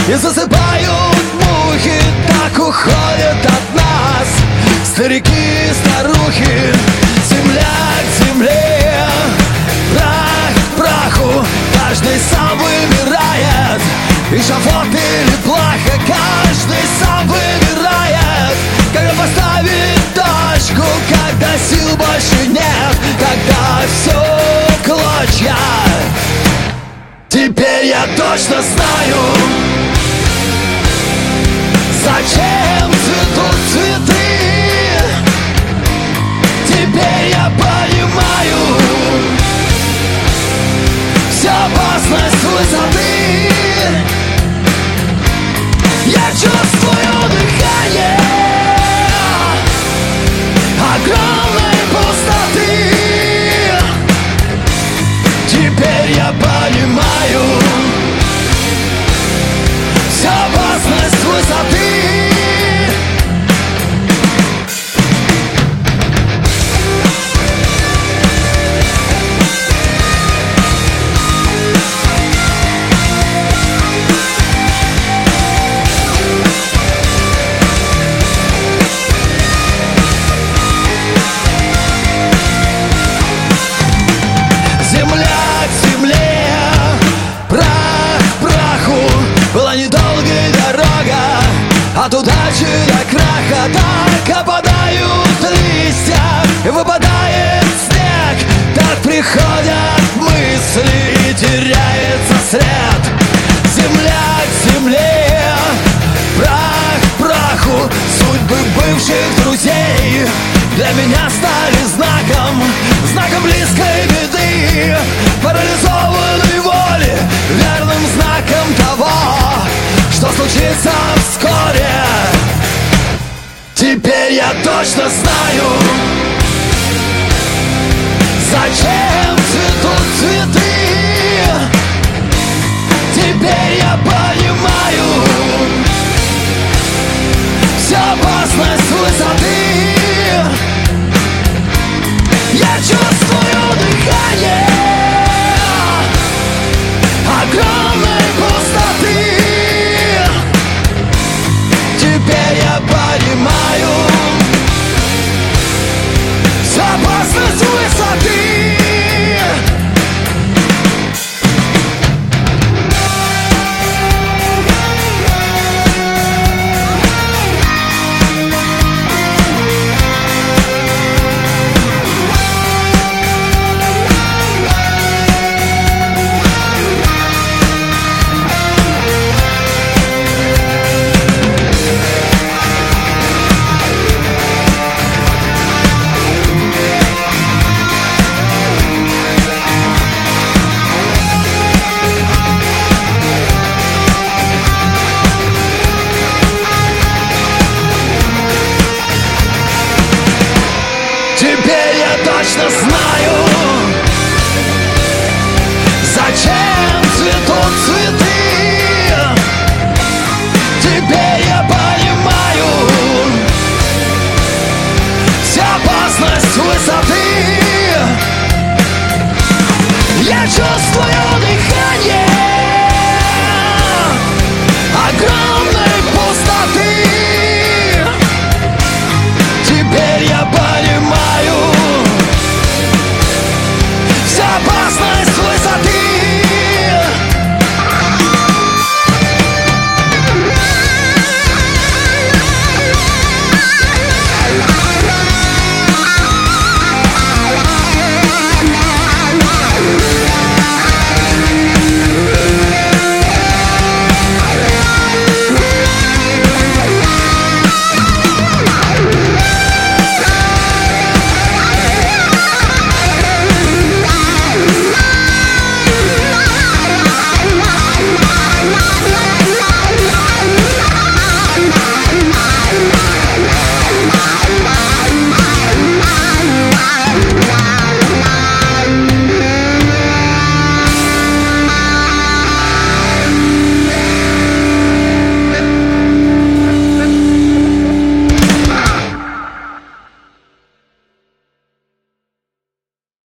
И засыпают мухи, так уходят от нас старики, старухи. Земля к земле, прах к праху, каждый сам выбирает, эшафот или плаха. Каждый сам выбирает, когда поставить точку, когда сил больше нет, когда все клочья. Теперь я точно знаю, зачем цветут цветы. Теперь я понимаю всю опасность высоты. Я чувствую дыхание огромной пустоты. Теперь я понимаю всю опасность высоты. От удачи до краха так опадают листья, выпадает снег, так приходят мысли и теряется след. Земля к земле, прах к праху, судьбы бывших друзей для меня стали знаком, знаком близкой беды, парализованной воли, верным знаком того, что случится вскоре. Теперь я точно знаю, зачем